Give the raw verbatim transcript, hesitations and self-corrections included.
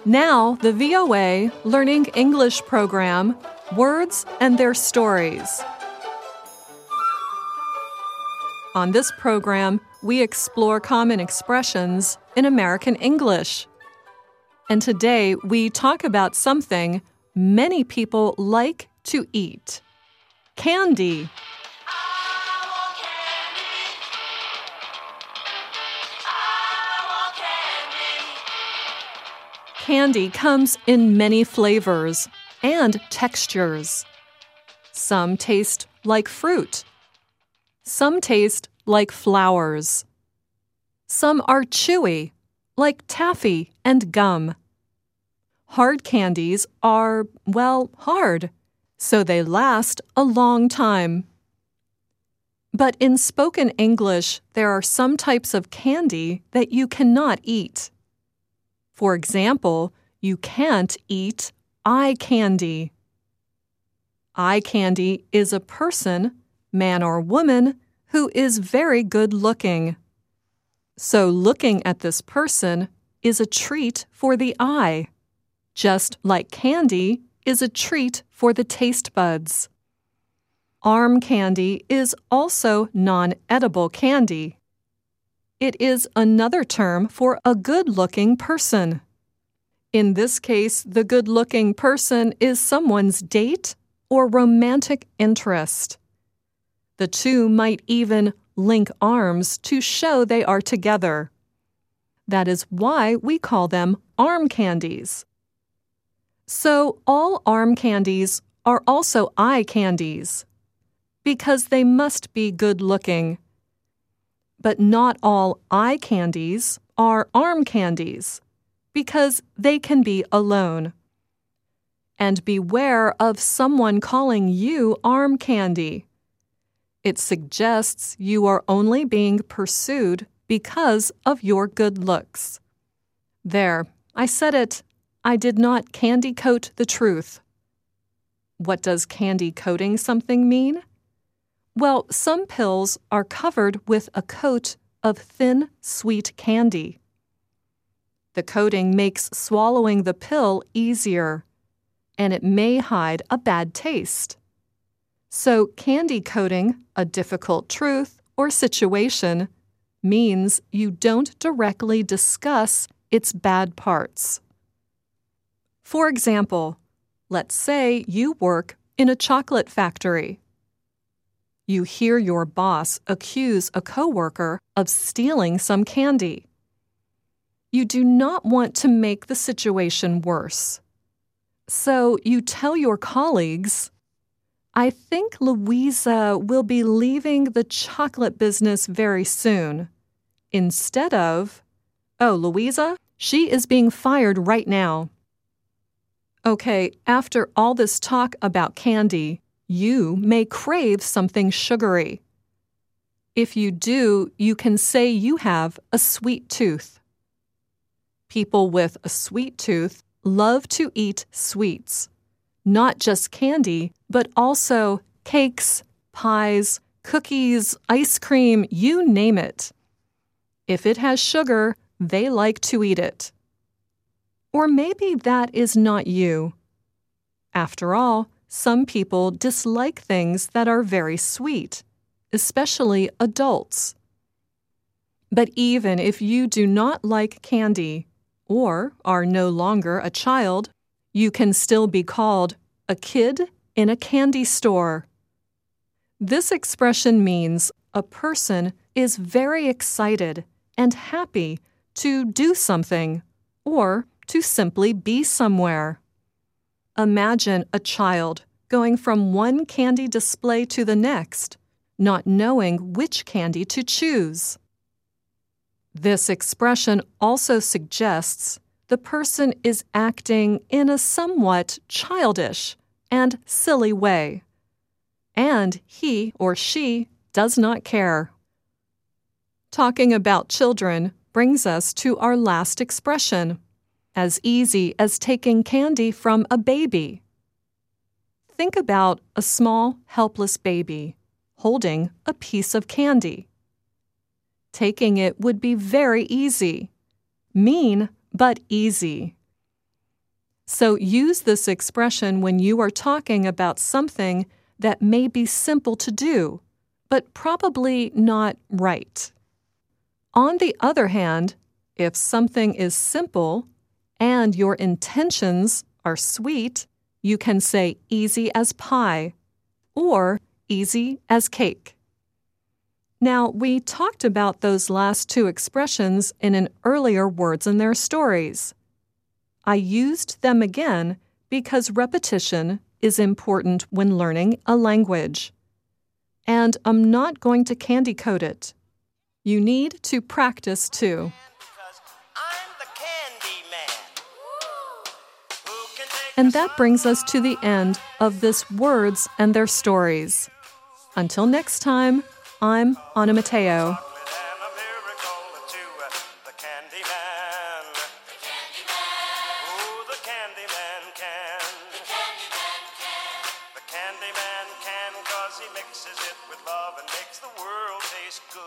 Now, the V O A Learning English program, Words and Their Stories. On this program, we explore common expressions in American English. And today, we talk about something many people like to eat: candy. Candy comes in many flavors and textures. Some taste like fruit. Some taste like flowers. Some are chewy, like taffy and gum. Hard candies are, well, hard, so they last a long time. But in spoken English, there are some types of candy that you cannot eat. For example, you can't eat eye candy. Eye candy is a person, man or woman, who is very good looking. So looking at this person is a treat for the eye, just like candy is a treat for the taste buds. Arm candy is also non-edible candy. It is another term for a good-looking person. In this case, the good-looking person is someone's date or romantic interest. The two might even link arms to show they are together. That is why we call them arm candies. So all arm candies are also eye candies, because they must be good-looking. But not all eye candies are arm candies, because they can be alone. And beware of someone calling you arm candy. It suggests you are only being pursued because of your good looks. There, I said it. I did not candy coat the truth. What does candy coating something mean? Well, some pills are covered with a coat of thin, sweet candy. The coating makes swallowing the pill easier, and it may hide a bad taste. So candy coating a difficult truth or situation means you don't directly discuss its bad parts. For example, let's say you work in a chocolate factory. You hear your boss accuse a coworker of stealing some candy. You do not want to make the situation worse. So you tell your colleagues, "I think Louisa will be leaving the chocolate business very soon," instead of, "Oh, Louisa, she is being fired right now." Okay, after all this talk about candy, you may crave something sugary. If you do, you can say you have a sweet tooth. People with a sweet tooth love to eat sweets, not just candy, but also cakes, pies, cookies, ice cream, you name it. If it has sugar, they like to eat it. Or maybe that is not you. After all, some people dislike things that are very sweet, especially adults. But even if you do not like candy or are no longer a child, you can still be called a kid in a candy store. This expression means a person is very excited and happy to do something or to simply be somewhere. Imagine a child going from one candy display to the next, not knowing which candy to choose. This expression also suggests the person is acting in a somewhat childish and silly way, and he or she does not care. Talking about children brings us to our last expression: as easy as taking candy from a baby. Think about a small, helpless baby holding a piece of candy. Taking it would be very easy. Mean, but easy. So use this expression when you are talking about something that may be simple to do, but probably not right. On the other hand, if something is simple and your intentions are sweet, you can say easy as pie or easy as cake. Now, we talked about those last two expressions in an earlier Words and Their Stories. I used them again because repetition is important when learning a language. And I'm not going to candy coat it. You need to practice too. And that brings us to the end of this Words and Their Stories. Until next time, I'm Anna Matteo. Candyman can, 'cause he mixes it with love and makes the world taste good.